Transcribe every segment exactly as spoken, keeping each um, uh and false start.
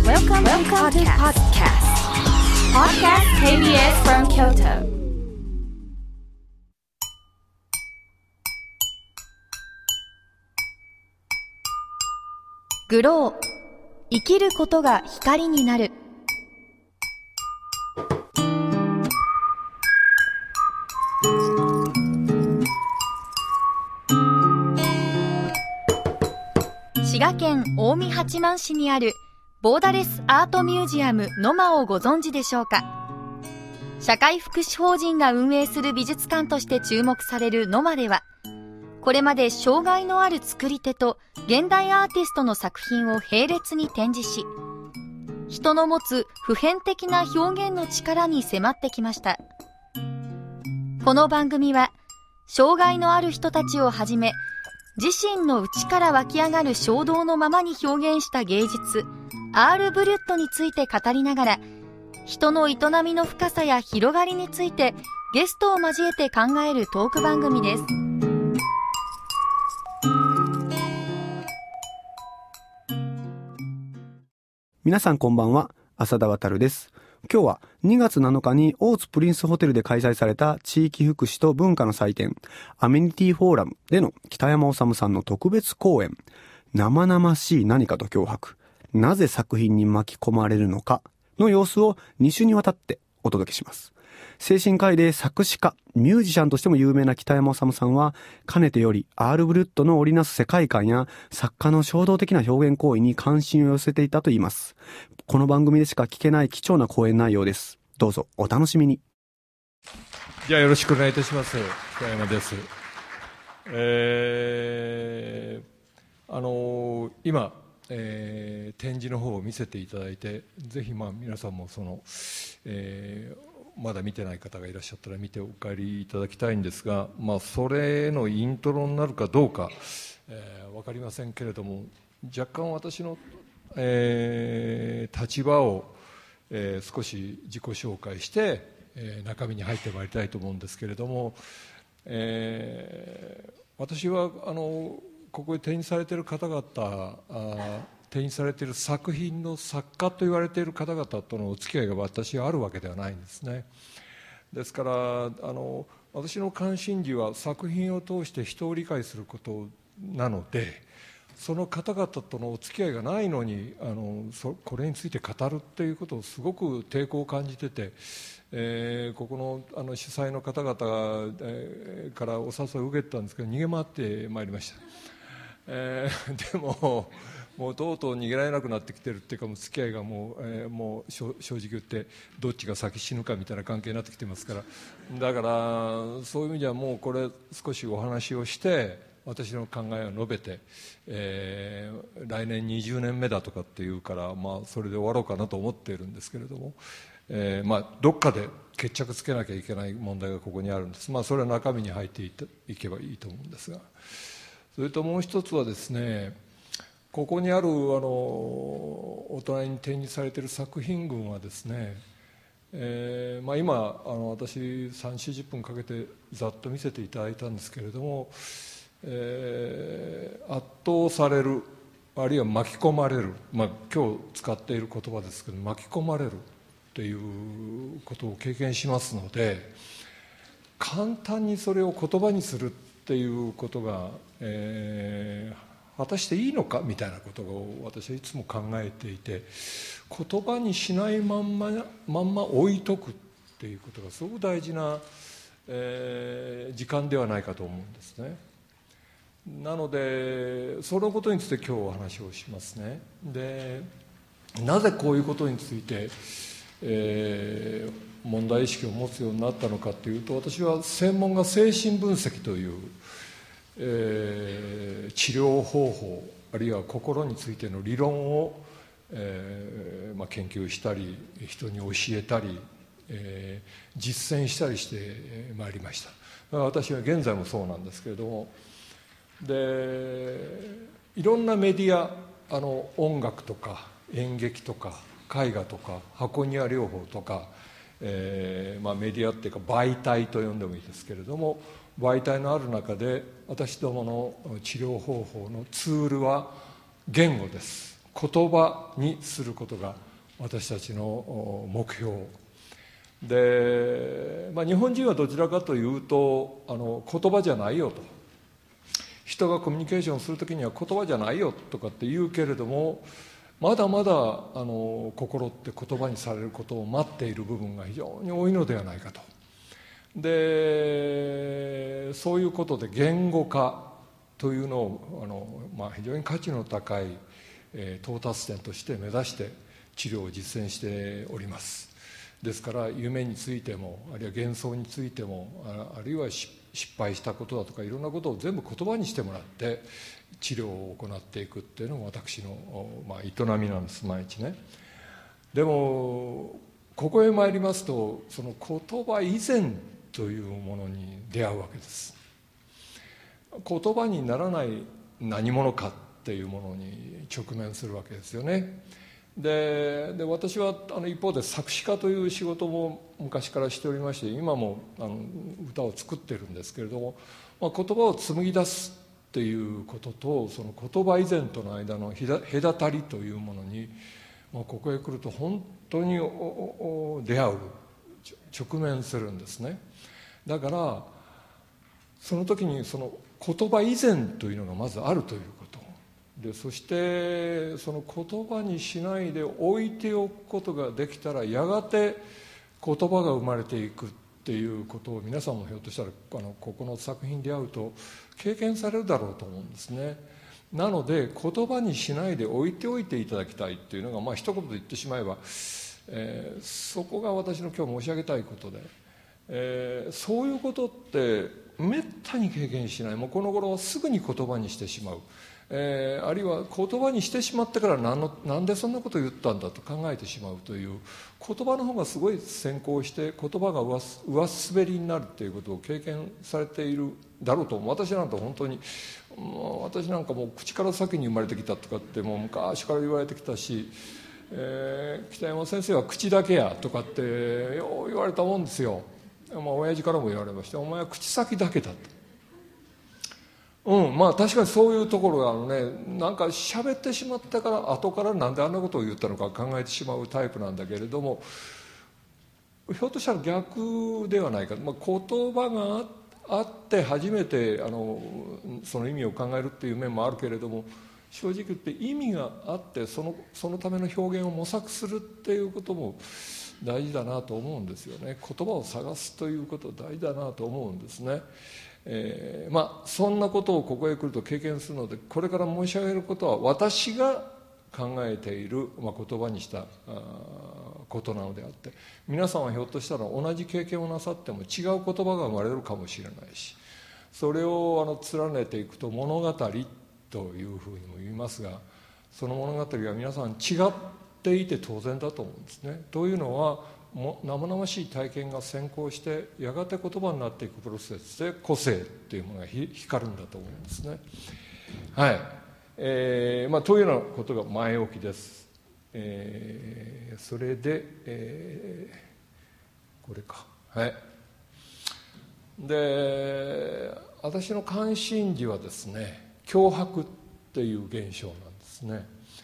Welcome, Welcome to podcast. Podcast ケービーエス from Kyoto. グロー、生きることが光になる。滋賀県近江八幡市にあるボーダレスアートミュージアムノマをご存知でしょうか。社会福祉法人が運営する美術館として注目されるノマでは、これまで障害のある作り手と現代アーティストの作品を並列に展示し、人の持つ普遍的な表現の力に迫ってきました。この番組は障害のある人たちをはじめ、自身の内から湧き上がる衝動のままに表現した芸術アール・ブリュットについて語りながら、人の営みの深さや広がりについてゲストを交えて考えるトーク番組です。 皆さんこんばんは、浅田渉です。今日はにがつなのかに大津プリンスホテルで開催された地域福祉と文化の祭典アメニティフォーラムでの北山治さんの特別講演、生々しい何かと脅迫、なぜ作品に巻き込まれるのかの様子をに週にわたってお届けします。精神科医で作詞家、ミュージシャンとしても有名な北山治さんは、かねてよりアール・ブリュットの織りなす世界観や作家の衝動的な表現行為に関心を寄せていたといいます。この番組でしか聞けない貴重な講演内容です。どうぞお楽しみに。 じゃあよろしくお願いいたします。北山です。えー、あのー、今、えー、展示の方を見せていただいて、ぜひまあ皆さんもその、えーまだ見てない方がいらっしゃったら見てお帰りいただきたいんですが、まあ、それのイントロになるかどうか、えー、分かりませんけれども、若干私の、えー、立場を、えー、少し自己紹介して、えー、中身に入ってまいりたいと思うんですけれども、えー、私はあのここで展示されている方々、あ展示されている作品の作家と言われている方々とのお付き合いが私はあるわけではないんですね。ですからあの私の関心事は作品を通して人を理解することなので、その方々とのお付き合いがないのにあのそこれについて語るっていうことをすごく抵抗を感じてて、えー、ここ の, あの主催の方々が、えー、からお誘いを受けてたんですけど、逃げ回ってまいりました。えー、でももうとうとう逃げられなくなってきてるっていうか、もう付き合いがもう、えー、もう正直言ってどっちが先死ぬかみたいな関係になってきてますから、だからそういう意味ではもうこれ少しお話をして私の考えを述べて、えー、来年にじゅうねんめだとかっていうから、まあ、それで終わろうかなと思っているんですけれども、えーまあ、どっかで決着つけなきゃいけない問題がここにあるんです。まあ、それは中身に入っていけばいいと思うんですが、それともう一つはですね、ここにあるあのお隣に展示されている作品群はですね、えーまあ、今あの私さんじゅう、よんじゅっぷんかけてざっと見せていただいたんですけれども、えー、圧倒される、あるいは巻き込まれる、まあ、今日使っている言葉ですけど、巻き込まれるということを経験しますので、簡単にそれを言葉にするっていうことが、えー果たしていいのかみたいなことを私はいつも考えていて、言葉にしないまんままんま置いとくっていうことがすごく大事な、えー、時間ではないかと思うんですね。なのでそのことについて今日お話をしますね。で、なぜこういうことについて、えー、問題意識を持つようになったのかというと、私は専門が精神分析というえー、治療方法あるいは心についての理論を、えーまあ、研究したり人に教えたり、えー、実践したりしてまいりました。私は現在もそうなんですけれども、でいろんなメディア、あの音楽とか演劇とか絵画とか箱庭療法とか、えーまあ、メディアっていうか媒体と呼んでもいいですけれども、媒体のある中で私どもの治療方法のツールは言語です。 言葉にすることが私たちの目標で、まあ、日本人はどちらかというとあの言葉じゃないよと、人がコミュニケーションするときには言葉じゃないよとかって言うけれども、まだまだあの心って言葉にされることを待っている部分が非常に多いのではないかと。でそういうことで言語化というのをあの、まあ、非常に価値の高い、えー、到達点として目指して治療を実践しております。ですから夢についても、あるいは幻想についても、 あ, あるいは失敗したことだとかいろんなことを全部言葉にしてもらって治療を行っていくっていうのが私の、まあ、営みなんです、毎日ね。でもここへ参りますと、その言葉以前というものに出会うわけです。言葉にならない何者かっていうものに直面するわけですよね。で, で私はあの一方で作詞家という仕事も昔からしておりまして、今もあの歌を作ってるんですけれども、まあ、言葉を紡ぎ出すっていうことと、その言葉以前との間の隔たりというものに、まあ、ここへ来ると本当に出会う、直面するんですね。だからその時にその言葉以前というのがまずあるということで、そしてその言葉にしないで置いておくことができたら、やがて言葉が生まれていくっていうことを皆さんもひょっとしたらあのここの作品で会うと経験されるだろうと思うんですね。なので言葉にしないで置いておいていただきたいっていうのが、まあ一言で言ってしまえば、えー、そこが私の今日申し上げたいことで、えー、そういうことってめったに経験しない。もうこの頃はすぐに言葉にしてしまう、えー、あるいは言葉にしてしまってから何のなんでそんなことを言ったんだと考えてしまうという、言葉の方がすごい先行して言葉が上上滑りになるということを経験されているだろうと思う。私なんか本当にもう私なんかもう口から先に生まれてきたとかってもう昔から言われてきたし、えー、北山先生は口だけやとかってよう言われたもんですよ。まあ親父からも言われました。お前は口先だけだと。うん、まあ確かにそういうところがあのね、なんか喋ってしまったから後からなんであんなことを言ったのか考えてしまうタイプなんだけれども、ひょっとしたら逆ではないか、まあ、言葉があって初めてあのその意味を考えるっていう面もあるけれども、正直言って意味があってその、そのための表現を模索するっていうことも大事だなと思うんですよね。言葉を探すということ大事だなと思うんですね。えー、まあそんなことをここへ来ると経験するので、これから申し上げることは私が考えている、まあ、言葉にしたことなのであって、皆さんはひょっとしたら同じ経験をなさっても違う言葉が生まれるかもしれないし、それをあの連ねていくと物語というふうにも言いますが、その物語が皆さん違っていて当然だと思うんですね。というのはも生々しい体験が先行してやがて言葉になっていくプロセスで個性っていうものが光るんだと思うんですね。はい、えーまあ、というようなことが前置きです。えー、それで、えー、これか、はい。で私の関心事はですね、脅迫っていう現象なんですね。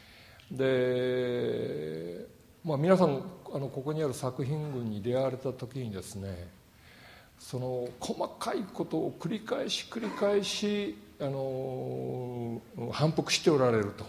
で、まあ、皆さんあのここにある作品群に出会われた時にですね、その細かいことを繰り返し繰り返しあの反復しておられると、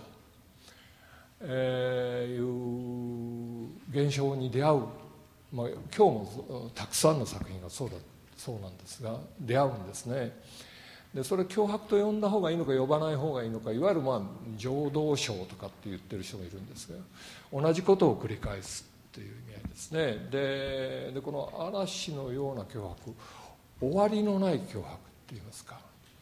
えー、いう現象に出会う、まあ、今日もたくさんの作品がそうだそうなんですが出会うんですね。でそれ脅迫と呼んだ方がいいのか呼ばない方がいいのか、いわゆるまあ情動症とかって言ってる人もいるんですが、同じことを繰り返すという意味合いですね。ででこの嵐のような脅迫、終わりのない脅迫って言いますか、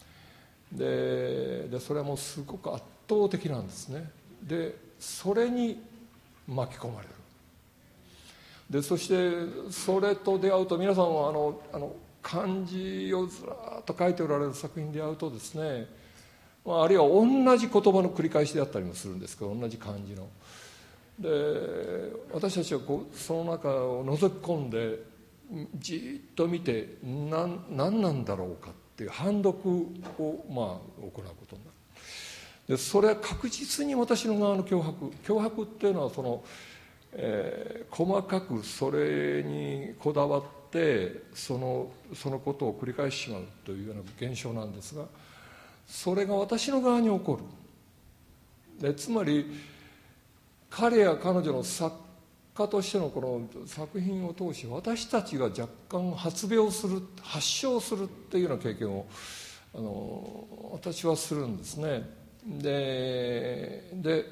ででそれはもうすごく圧倒的なんですね。でそれに巻き込まれる。でそしてそれと出会うと、皆さんはあのあの漢字をずらっと書いておられる作品で会うとですね、まあ、あるいは同じ言葉の繰り返しであったりもするんですけど、同じ漢字ので私たちはこうその中を覗き込んでじっと見て 何, 何なんだろうかっていう判読をまあ行うことになる。 でそれは確実に私の側の脅迫脅迫っていうのはその、えー、細かくそれにこだわってそのそのことを繰り返してしまうというような現象なんですが、それが私の側に起こる。でつまり彼や彼女の作家としてのこの作品を通して私たちが若干発病する発症するっていうような経験をあの私はするんですね。でで、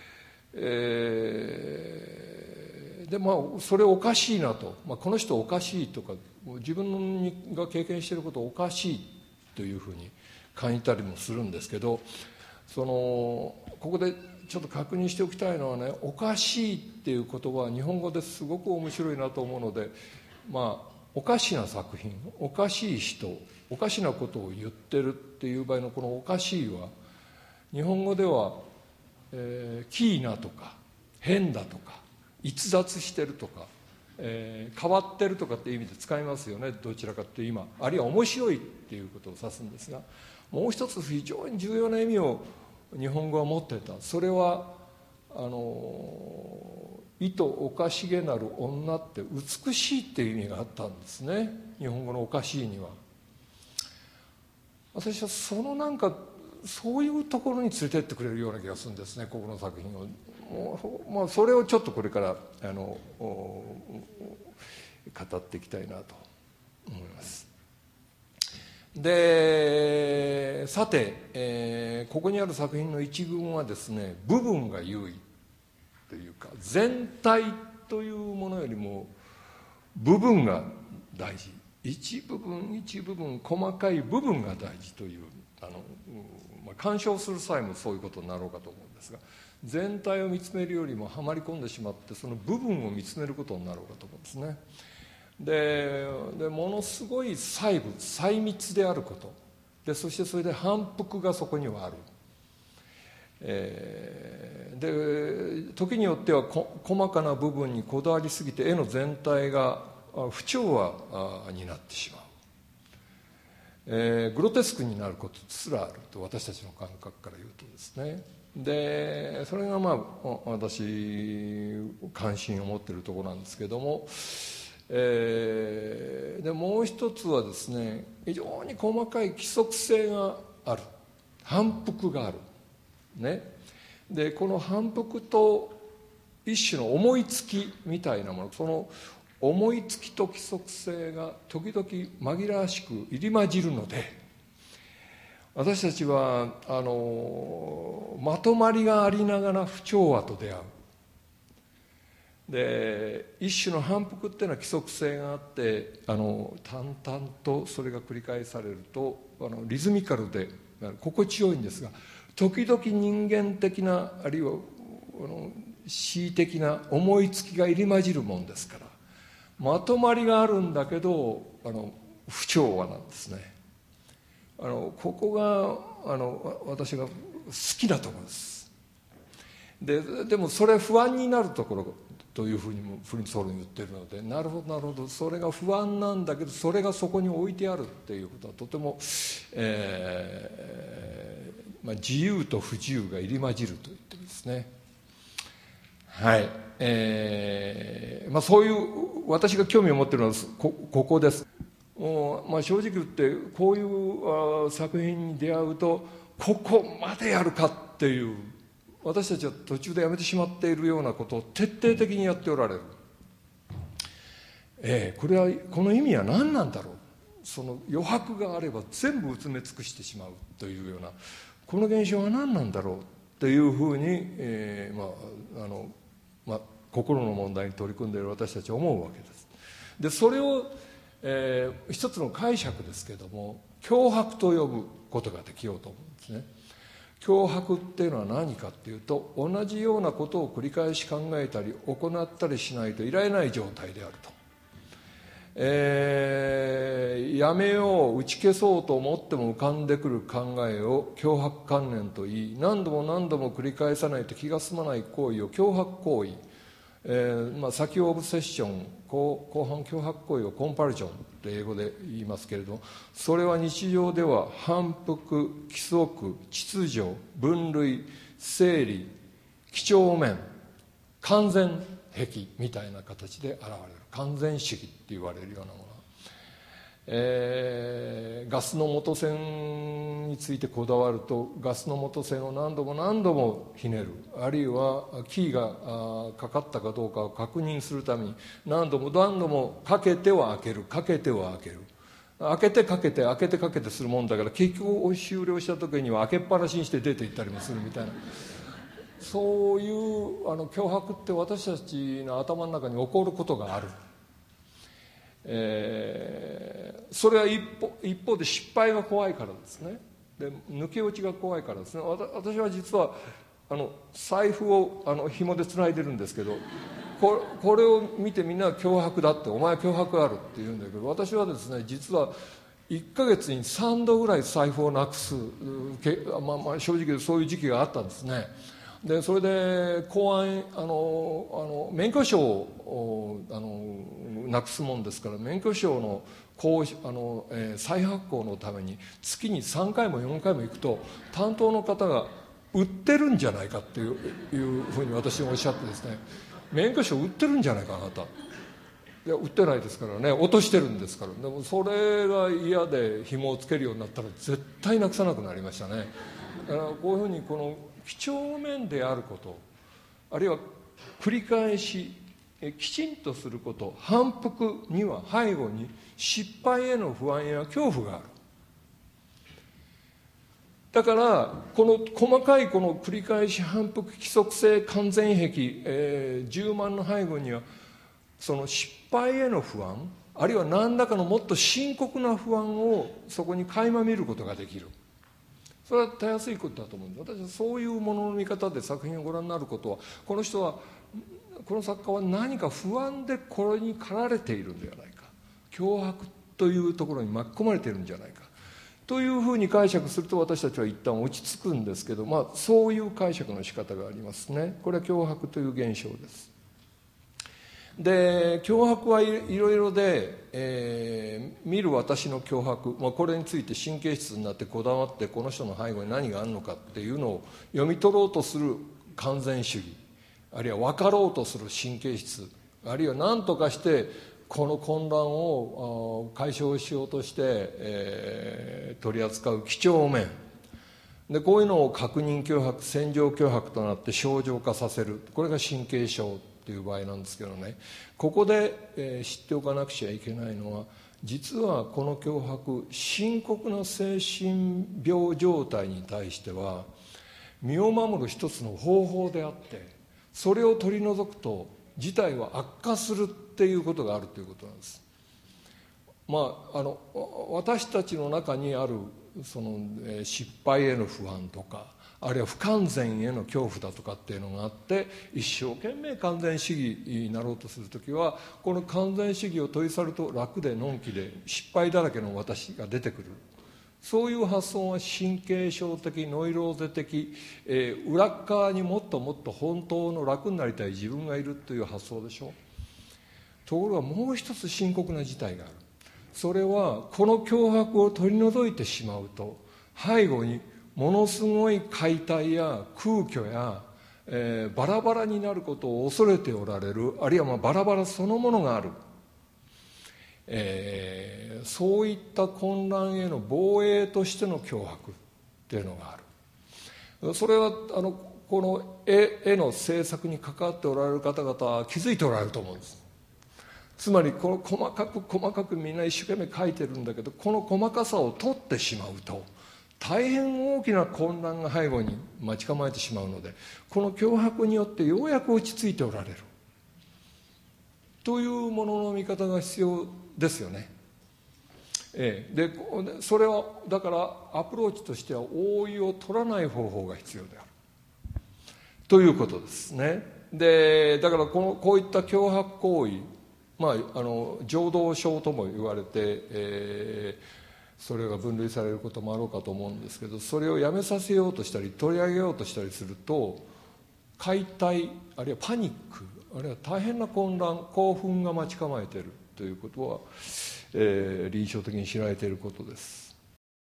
えー、でまあそれおかしいなと、まあ、この人おかしいとか自分が経験していることおかしいというふうに感じたりもするんですけど、そのここでちょっと確認しておきたいのはね、おかしいっていう言葉は日本語ですごく面白いなと思うので、まあおかしな作品、おかしい人、おかしなことを言ってるっていう場合のこのおかしいは日本語では、えー、キーなとか変だとか逸脱してるとか、えー、変わってるとかっていう意味で使いますよね。どちらかっていう今あるいは面白いっていうことを指すんですが、もう一つ非常に重要な意味を日本語は持っていた。それはあの意図おかしげなる女って美しいっていう意味があったんですね、日本語のおかしいには。私はそのなんかそういうところに連れてってくれるような気がするんですね、ここの作品を。まあ、それをちょっとこれからあの語っていきたいなと思います。でさて、えー、ここにある作品の一群はですね、部分が優位というか全体というものよりも部分が大事、一部分一部分細かい部分が大事というあの、まあ、鑑賞する際もそういうことになろうかと思うんですが、全体を見つめるよりもはまり込んでしまってその部分を見つめることになろうかと思うんですね。で, でものすごい細部細密であることで、そしてそれで反復がそこにはある、えー、で時によってはこ細かな部分にこだわりすぎて絵の全体が不調和になってしまう、えー、グロテスクになることすらあると私たちの感覚から言うとですね。でそれがまあ私関心を持っているところなんですけども、えー、でもう一つはですね、非常に細かい規則性がある、反復がある、ね、でこの反復と一種の思いつきみたいなもの、その思いつきと規則性が時々紛らわしく入り混じるので、私たちはあのまとまりがありながら不調和と出会う。で一種の反復っていうのは規則性があって、あの淡々とそれが繰り返されるとあのリズミカルで心地よいんですが、時々人間的なあるいはあの恣意的な思いつきが入り混じるもんですから、まとまりがあるんだけどあの不調和なんですね。あのここがあの私が好きなところです。ででもそれ不安になるところというふうにもフリンツホールに言ってるので、なるほどなるほど、それが不安なんだけどそれがそこに置いてあるっていうことはとても、えーまあ、自由と不自由が入り混じると言ってですね。はい、えーまあ、そういう私が興味を持っているのは こ, ここです。もう、まあ、正直言ってこういう作品に出会うとここまでやるかっていう、私たちは途中でやめてしまっているようなことを徹底的にやっておられる、えー、これはこの意味は何なんだろう、その余白があれば全部うつめ尽くしてしまうというようなこの現象は何なんだろうというふうに、えーまああのまあ、心の問題に取り組んでいる私たちは思うわけです。でそれを、えー、一つの解釈ですけれども脅迫と呼ぶことができようと思うんですね。脅迫っていうのは何かっていうと、同じようなことを繰り返し考えたり行ったりしないといられない状態であると、えー、やめよう打ち消そうと思っても浮かんでくる考えを脅迫観念といい、何度も何度も繰り返さないと気が済まない行為を脅迫行為、 えーまあ、先オブセッション、後後半脅迫行為をコンパリジョンって英語で言いますけれど、それは日常では反復、規則、秩序、分類、整理、几帳面、完全癖みたいな形で現れる、完全主義って言われるようなもの、えー、ガスの元栓についてこだわると、ガスの元栓を何度も何度もひねる、あるいはキーがかかったかどうかを確認するために何度も何度もかけては開ける、かけては開ける、開けてかけて開けてかけてするもんだから、結局終了した時には開けっぱなしにして出て行ったりもするみたいな、そういうあの脅迫って私たちの頭の中に起こることがある。えー、それは一方、一方で失敗が怖いからですね。で、抜け落ちが怖いからですね。私は実はあの財布をあの紐でつないでるんですけど、これ、これを見てみんな脅迫だって、お前脅迫あるって言うんだけど、私はですね、実はいっかげつにさんどぐらい財布をなくす、まあ、まあ正直そういう時期があったんですね。でそれで公安あのあの免許証をあのなくすもんですから、免許証のこうあの、えー、再発行のために月にさんかいもよんかいも行くと、担当の方が売ってるんじゃないかっていう、いうふうに私もおっしゃってですね、免許証売ってるんじゃないかあなた、いや売ってないですからね、落としてるんですから。でもそれが嫌で紐をつけるようになったら絶対なくさなくなりましたね。だからこういうふうにこの几帳面であること、あるいは繰り返しきちんとすること、反復には背後に失敗への不安や恐怖がある。だからこの細かいこの繰り返し反復規則性完全癖、えー、充満の背後にはその失敗への不安、あるいは何らかのもっと深刻な不安をそこに垣間見ることができる。それはたやすいことだと思うんです。私はそういうものの見方で作品をご覧になることは、この人はこの作家は何か不安でこれに駆られているんではないか、脅迫というところに巻き込まれているんじゃないかというふうに解釈すると、私たちは一旦落ち着くんですけど、まあそういう解釈の仕方がありますね。これは脅迫という現象です。で脅迫はいろいろで、えー、見る私の脅迫、まあ、これについて神経質になってこだわって、この人の背後に何があるのかっていうのを読み取ろうとする完全主義、あるいは分かろうとする神経質、あるいは何とかしてこの混乱を解消しようとして、えー、取り扱う几帳面で、こういうのを確認脅迫、戦場脅迫となって症状化させる、これが神経症という場合なんですけどね、ここで、えー、知っておかなくちゃいけないのは、実はこの脅迫、深刻な精神病状態に対しては身を守る一つの方法であって、それを取り除くと事態は悪化するっていうことがあるということなんです。まあ、あの私たちの中にあるその、えー、失敗への不安とか、あるいは不完全への恐怖だとかっていうのがあって、一生懸命完全主義になろうとするときは、この完全主義を取り去ると楽でのんきで失敗だらけの私が出てくる。そういう発想は神経症的、ノイローゼ的、えー、裏側にもっともっと本当の楽になりたい自分がいるという発想でしょ。ところがもう一つ深刻な事態がある。それはこの脅迫を取り除いてしまうと、背後にものすごい解体や空虚や、えー、バラバラになることを恐れておられる、あるいはまあバラバラそのものがある、えー、そういった混乱への防衛としての脅迫っていうのがある。それはあのこの 絵, 絵の制作に関わっておられる方々は気づいておられると思うんです。つまりこの細かく細かくみんな一生懸命描いてるんだけど、この細かさを取ってしまうと大変大きな混乱が背後に待ち構えてしまうので、この脅迫によってようやく落ち着いておられるというものの見方が必要ですよね。ええ、でそれはだからアプローチとしては覆いを取らない方法が必要であるということですね。でだからこのこういった脅迫行為、まあ、あの情動症とも言われて、えーそれが分類されることもあろうかと思うんですけど、それをやめさせようとしたり取り上げようとしたりすると、解体あるいはパニック、 あるいは大変な混乱、興奮が待ち構えているということは、えー、臨床的に知られていることです。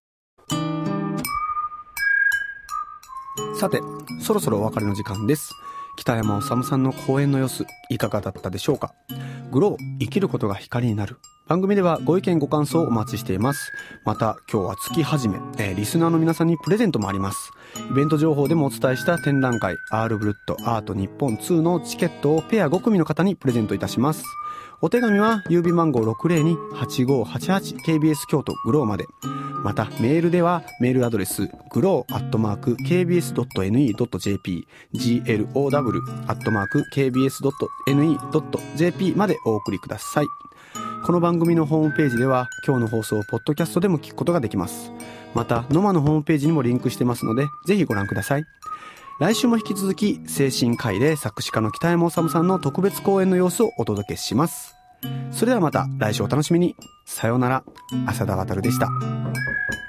さて、そろそろお別れの時間です。北山治さんの講演の様子、いかがだったでしょうか。グロー、生きることが光になる。番組ではご意見ご感想をお待ちしています。また、今日は月始め、えー、リスナーの皆さんにプレゼントもあります。イベント情報でもお伝えした展覧会、アールブルッドアート日本ツーのチケットをペアご組の方にプレゼントいたします。お手紙は郵便番号 ろくぜろにーはちごはちはち ケービーエス 京都グローまで。またメールではメールアドレス グロー アットマーク ケービーエス ドット エヌイー ドット ジェーピー グロー アットマーク ケービーエス ドット エヌイー ドット ジェーピー までお送りください。この番組のホームページでは今日の放送をポッドキャストでも聞くことができます。またノマのホームページにもリンクしてますのでぜひご覧ください。来週も引き続き精神科医で作詞家の北山治さんの特別講演の様子をお届けします。それではまた来週お楽しみに。さようなら。浅田渉でした。